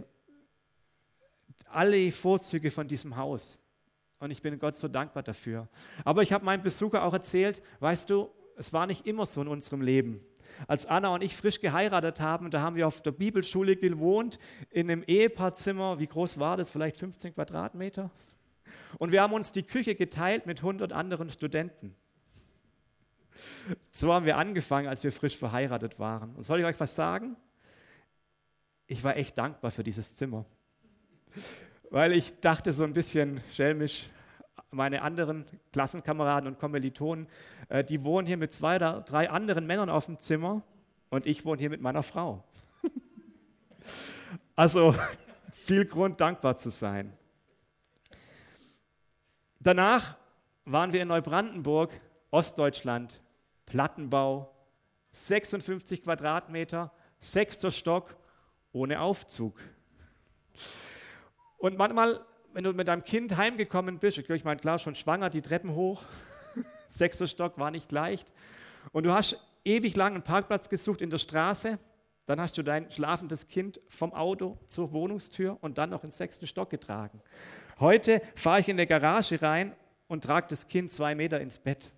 A: alle Vorzüge von diesem Haus. Und ich bin Gott so dankbar dafür. Aber ich habe meinem Besucher auch erzählt, weißt du, es war nicht immer so in unserem Leben. Als Anna und ich frisch geheiratet haben, da haben wir auf der Bibelschule gewohnt, in einem Ehepaarzimmer. Wie groß war das? Vielleicht fünfzehn Quadratmeter? Und wir haben uns die Küche geteilt mit hundert anderen Studenten. So haben wir angefangen, als wir frisch verheiratet waren. Und soll ich euch was sagen? Ich war echt dankbar für dieses Zimmer. Weil ich dachte so ein bisschen schelmisch, meine anderen Klassenkameraden und Kommilitonen, äh, die wohnen hier mit zwei oder drei anderen Männern auf dem Zimmer und ich wohne hier mit meiner Frau. Also viel Grund, dankbar zu sein. Danach waren wir in Neubrandenburg, Ostdeutschland, Plattenbau, sechsundfünfzig Quadratmeter, sechster Stock, ohne Aufzug. Und manchmal, wenn du mit deinem Kind heimgekommen bist, ich meine, klar, schon schwanger, die Treppen hoch, sechster Stock war nicht leicht, und du hast ewig lang einen Parkplatz gesucht in der Straße, dann hast du dein schlafendes Kind vom Auto zur Wohnungstür und dann noch in den sechsten Stock getragen. Heute fahre ich in der Garage rein und trage das Kind zwei Meter ins Bett.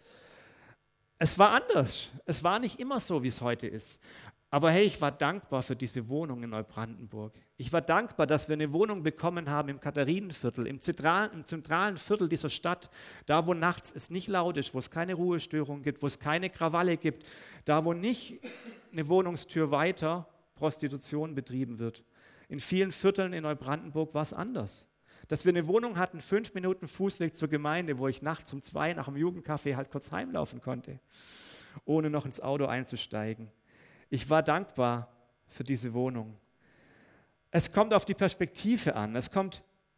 A: Es war anders. Es war nicht immer so, wie es heute ist. Aber hey, ich war dankbar für diese Wohnung in Neubrandenburg. Ich war dankbar, dass wir eine Wohnung bekommen haben im Katharinenviertel, im zentralen, im zentralen Viertel dieser Stadt, da wo nachts es nicht laut ist, wo es keine Ruhestörung gibt, wo es keine Krawalle gibt, da wo nicht eine Wohnungstür weiter Prostitution betrieben wird. In vielen Vierteln in Neubrandenburg war es anders. Dass wir eine Wohnung hatten, fünf Minuten Fußweg zur Gemeinde, wo ich nachts um zwei nach dem Jugendcafé halt kurz heimlaufen konnte, ohne noch ins Auto einzusteigen. Ich war dankbar für diese Wohnung. Es kommt auf die Perspektive an. Es kommt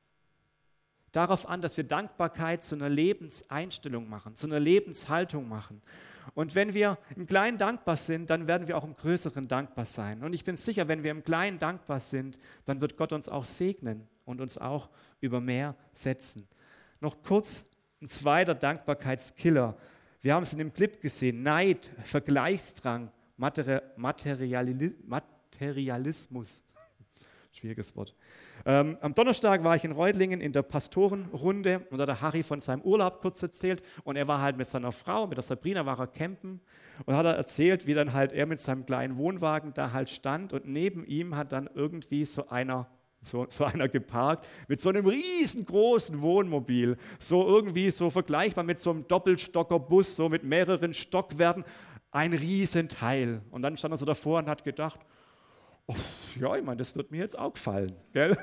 A: darauf an, dass wir Dankbarkeit zu einer Lebenseinstellung machen, zu einer Lebenshaltung machen. Und wenn wir im Kleinen dankbar sind, dann werden wir auch im Größeren dankbar sein. Und ich bin sicher, wenn wir im Kleinen dankbar sind, dann wird Gott uns auch segnen und uns auch über mehr setzen. Noch kurz ein zweiter Dankbarkeitskiller. Wir haben es in dem Clip gesehen. Neid, Vergleichsdrang, Materiali- Materialismus. Schwieriges Wort. Ähm, am Donnerstag war ich in Reutlingen in der Pastorenrunde und da hat der Harry von seinem Urlaub kurz erzählt und er war halt mit seiner Frau, mit der Sabrina war er campen und hat er erzählt, wie dann halt er mit seinem kleinen Wohnwagen da halt stand und neben ihm hat dann irgendwie so einer So, so einer geparkt mit so einem riesengroßen Wohnmobil, so irgendwie so vergleichbar mit so einem Doppelstockerbus, so mit mehreren Stockwerken, ein Riesenteil. Und dann stand er so davor und hat gedacht, oh, ja, ich meine, das wird mir jetzt auch gefallen, gell?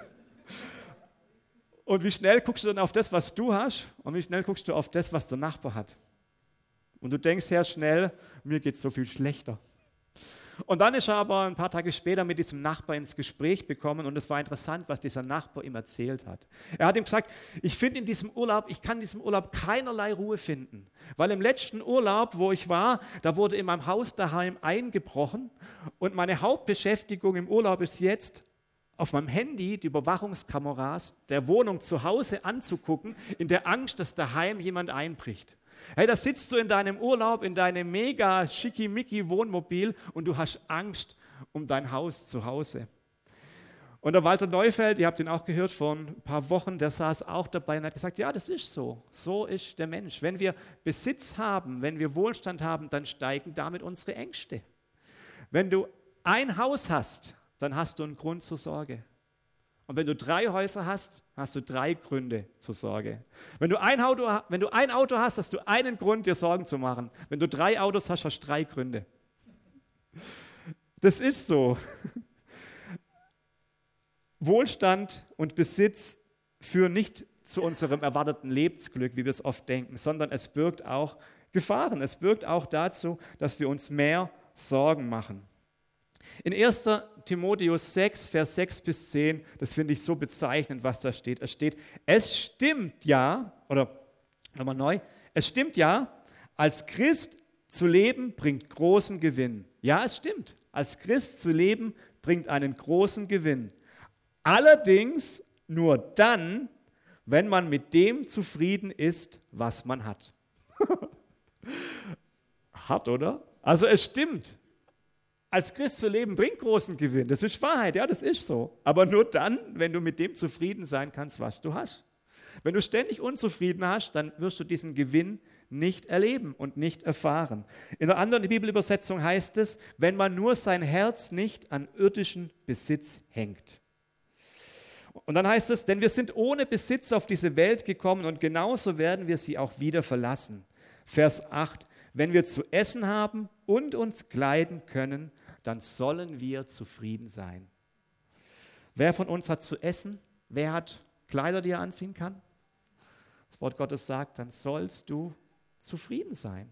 A: Und wie schnell guckst du dann auf das, was du hast, und wie schnell guckst du auf das, was der Nachbar hat? Und du denkst sehr schnell, mir geht es so viel schlechter. Und dann ist er aber ein paar Tage später mit diesem Nachbar ins Gespräch gekommen und es war interessant, was dieser Nachbar ihm erzählt hat. Er hat ihm gesagt, ich finde in diesem Urlaub, ich kann in diesem Urlaub keinerlei Ruhe finden, weil im letzten Urlaub, wo ich war, da wurde in meinem Haus daheim eingebrochen und meine Hauptbeschäftigung im Urlaub ist jetzt, auf meinem Handy die Überwachungskameras der Wohnung zu Hause anzugucken, in der Angst, dass daheim jemand einbricht. Hey, da sitzt du in deinem Urlaub, in deinem mega schickimicki Wohnmobil und du hast Angst um dein Haus zu Hause. Und der Walter Neufeld, ihr habt ihn auch gehört vor ein paar Wochen, der saß auch dabei und hat gesagt, ja, das ist so. So ist der Mensch. Wenn wir Besitz haben, wenn wir Wohlstand haben, dann steigen damit unsere Ängste. Wenn du ein Haus hast, dann hast du einen Grund zur Sorge. Und wenn du drei Häuser hast, hast du drei Gründe zur Sorge. Wenn du ein Auto, wenn du ein Auto hast, hast du einen Grund, dir Sorgen zu machen. Wenn du drei Autos hast, hast du drei Gründe. Das ist so. Wohlstand und Besitz führen nicht zu unserem erwarteten Lebensglück, wie wir es oft denken, sondern es birgt auch Gefahren. Es birgt auch dazu, dass wir uns mehr Sorgen machen. In erster Timotheus sechs, Vers sechs bis zehn, das finde ich so bezeichnend, was da steht. Es steht, es stimmt ja, oder nochmal neu, es stimmt ja, als Christ zu leben bringt großen Gewinn. Ja, es stimmt, als Christ zu leben bringt einen großen Gewinn. Allerdings, nur dann, wenn man mit dem zufrieden ist, was man hat. Hart, oder? Also es stimmt. Als Christ zu leben bringt großen Gewinn. Das ist Wahrheit, ja, das ist so. Aber nur dann, wenn du mit dem zufrieden sein kannst, was du hast. Wenn du ständig unzufrieden hast, dann wirst du diesen Gewinn nicht erleben und nicht erfahren. In der anderen Bibelübersetzung heißt es, wenn man nur sein Herz nicht an irdischen Besitz hängt. Und dann heißt es, denn wir sind ohne Besitz auf diese Welt gekommen und genauso werden wir sie auch wieder verlassen. Vers acht, wenn wir zu essen haben und uns kleiden können, dann sollen wir zufrieden sein. Wer von uns hat zu essen? Wer hat Kleider, die er anziehen kann? Das Wort Gottes sagt, dann sollst du zufrieden sein.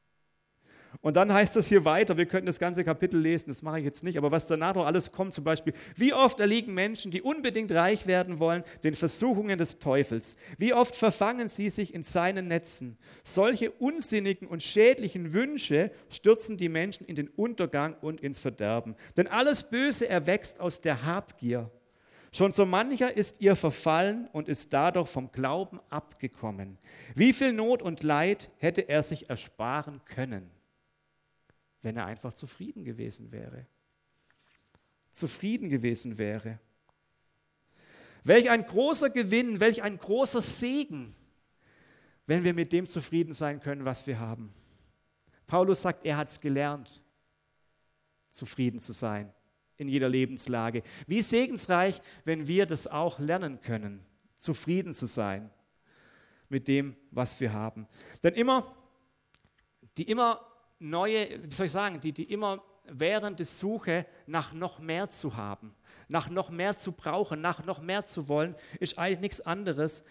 A: Und dann heißt es hier weiter, wir könnten das ganze Kapitel lesen, das mache ich jetzt nicht, aber was danach noch alles kommt, zum Beispiel, wie oft erliegen Menschen, die unbedingt reich werden wollen, den Versuchungen des Teufels? Wie oft verfangen sie sich in seinen Netzen? Solche unsinnigen und schädlichen Wünsche stürzen die Menschen in den Untergang und ins Verderben. Denn alles Böse erwächst aus der Habgier. Schon so mancher ist ihr verfallen und ist dadurch vom Glauben abgekommen. Wie viel Not und Leid hätte er sich ersparen können, wenn er einfach zufrieden gewesen wäre. Zufrieden gewesen wäre. Welch ein großer Gewinn, welch ein großer Segen, wenn wir mit dem zufrieden sein können, was wir haben. Paulus sagt, er hat es gelernt, zufrieden zu sein in jeder Lebenslage. Wie segensreich, wenn wir das auch lernen können, zufrieden zu sein mit dem, was wir haben. Denn immer, die immer neue, wie soll ich sagen, die, die immer währende Suche nach noch mehr zu haben, nach noch mehr zu brauchen, nach noch mehr zu wollen, ist eigentlich nichts anderes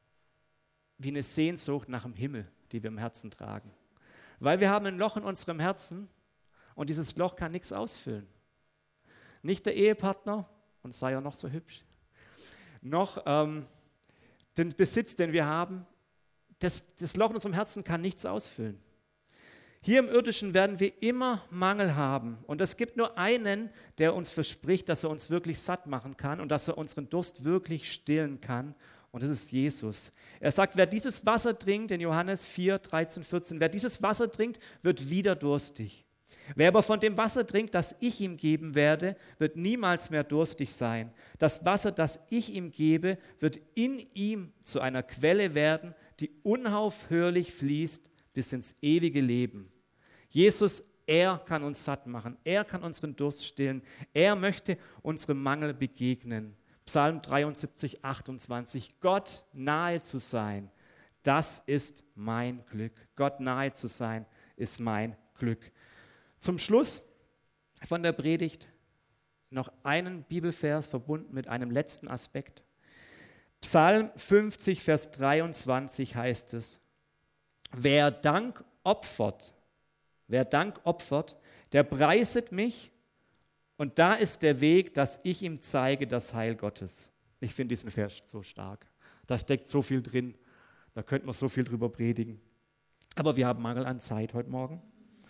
A: wie eine Sehnsucht nach dem Himmel, die wir im Herzen tragen. Weil wir haben ein Loch in unserem Herzen und dieses Loch kann nichts ausfüllen. Nicht der Ehepartner, und sei ja noch so hübsch, noch ähm, den Besitz, den wir haben, das, das Loch in unserem Herzen kann nichts ausfüllen. Hier im Irdischen werden wir immer Mangel haben. Und es gibt nur einen, der uns verspricht, dass er uns wirklich satt machen kann und dass er unseren Durst wirklich stillen kann. Und das ist Jesus. Er sagt, wer dieses Wasser trinkt, in Johannes vier, dreizehn, vierzehn, wer dieses Wasser trinkt, wird wieder durstig. Wer aber von dem Wasser trinkt, das ich ihm geben werde, wird niemals mehr durstig sein. Das Wasser, das ich ihm gebe, wird in ihm zu einer Quelle werden, die unaufhörlich fließt bis ins ewige Leben. Jesus, er kann uns satt machen. Er kann unseren Durst stillen. Er möchte unserem Mangel begegnen. Psalm dreiundsiebzig, achtundzwanzig. Gott nahe zu sein, das ist mein Glück. Gott nahe zu sein, ist mein Glück. Zum Schluss von der Predigt noch einen Bibelvers verbunden mit einem letzten Aspekt. Psalm fünfzig, Vers dreiundzwanzig heißt es, wer Dank opfert, wer Dank opfert, der preiset mich und da ist der Weg, dass ich ihm zeige das Heil Gottes. Ich finde diesen Vers so stark. Da steckt so viel drin, da könnte man so viel drüber predigen. Aber wir haben Mangel an Zeit heute Morgen.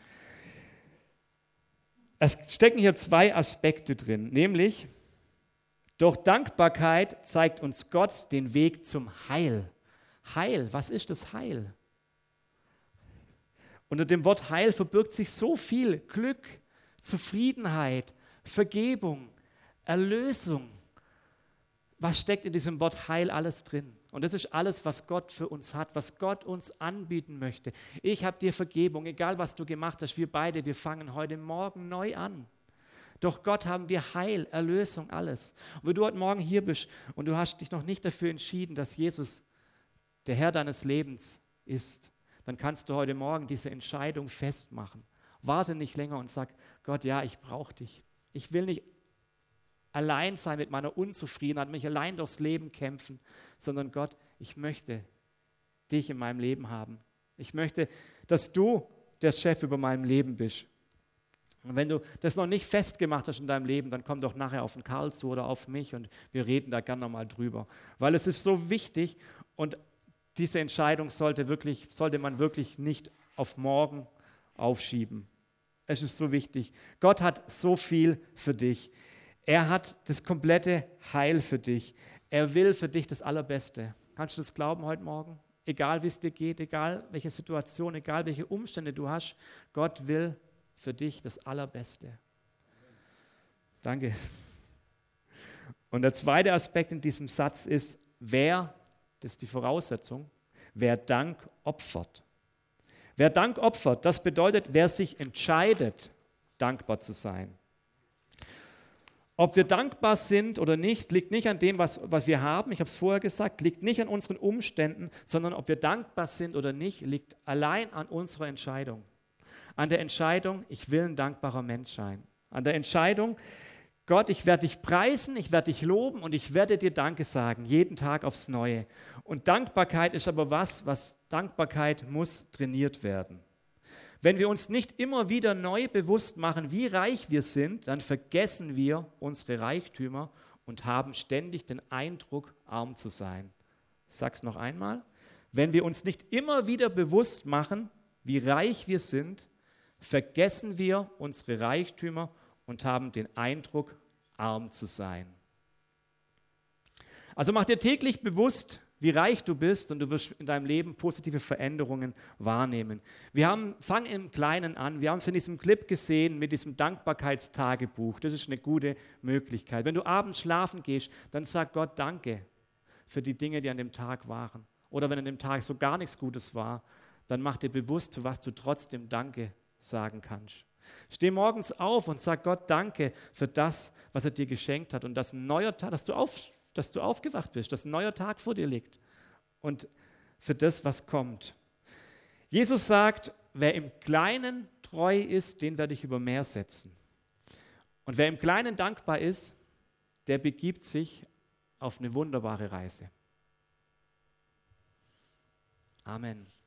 A: Es stecken hier zwei Aspekte drin, nämlich durch Dankbarkeit zeigt uns Gott den Weg zum Heil. Heil, was ist das Heil? Unter dem Wort Heil verbirgt sich so viel Glück, Zufriedenheit, Vergebung, Erlösung. Was steckt in diesem Wort Heil alles drin? Und das ist alles, was Gott für uns hat, was Gott uns anbieten möchte. Ich habe dir Vergebung, egal was du gemacht hast, wir beide, wir fangen heute Morgen neu an. Durch Gott haben wir Heil, Erlösung, alles. Und wenn du heute Morgen hier bist und du hast dich noch nicht dafür entschieden, dass Jesus der Herr deines Lebens ist, dann kannst du heute Morgen diese Entscheidung festmachen. Warte nicht länger und sag, Gott, ja, ich brauche dich. Ich will nicht allein sein mit meiner Unzufriedenheit, mich allein durchs Leben kämpfen, sondern Gott, ich möchte dich in meinem Leben haben. Ich möchte, dass du der Chef über meinem Leben bist. Und wenn du das noch nicht festgemacht hast in deinem Leben, dann komm doch nachher auf den Karlsruhe oder auf mich und wir reden da gerne nochmal drüber. Weil es ist so wichtig und diese Entscheidung sollte, wirklich, sollte man wirklich nicht auf morgen aufschieben. Es ist so wichtig. Gott hat so viel für dich. Er hat das komplette Heil für dich. Er will für dich das Allerbeste. Kannst du das glauben heute Morgen? Egal wie es dir geht, egal welche Situation, egal welche Umstände du hast, Gott will für dich das Allerbeste. Danke. Und der zweite Aspekt in diesem Satz ist, wer, das ist die Voraussetzung, wer Dank opfert. Wer Dank opfert, das bedeutet, wer sich entscheidet, dankbar zu sein. Ob wir dankbar sind oder nicht, liegt nicht an dem, was, was wir haben, ich habe es vorher gesagt, liegt nicht an unseren Umständen, sondern ob wir dankbar sind oder nicht, liegt allein an unserer Entscheidung. An der Entscheidung, ich will ein dankbarer Mensch sein. An der Entscheidung, Gott, ich werde dich preisen, ich werde dich loben und ich werde dir Danke sagen, jeden Tag aufs Neue. Und Dankbarkeit ist aber was, was Dankbarkeit muss trainiert werden. Wenn wir uns nicht immer wieder neu bewusst machen, wie reich wir sind, dann vergessen wir unsere Reichtümer und haben ständig den Eindruck, arm zu sein. Ich sage es noch einmal. Wenn wir uns nicht immer wieder bewusst machen, wie reich wir sind, vergessen wir unsere Reichtümer und haben den Eindruck, arm zu sein. Also mach dir täglich bewusst, wie reich du bist und du wirst in deinem Leben positive Veränderungen wahrnehmen. Wir haben, fang im Kleinen an, wir haben es in diesem Clip gesehen mit diesem Dankbarkeitstagebuch. Das ist eine gute Möglichkeit. Wenn du abends schlafen gehst, dann sag Gott Danke für die Dinge, die an dem Tag waren. Oder wenn an dem Tag so gar nichts Gutes war, dann mach dir bewusst, für was du trotzdem Danke sagen kannst. Steh morgens auf und sag Gott Danke für das, was er dir geschenkt hat und dass ein neuer Tag, dass du auf dass du aufgewacht bist, dass ein neuer Tag vor dir liegt und für das, was kommt. Jesus sagt, wer im Kleinen treu ist, den werde ich über Meer setzen. Und wer im Kleinen dankbar ist, der begibt sich auf eine wunderbare Reise. Amen.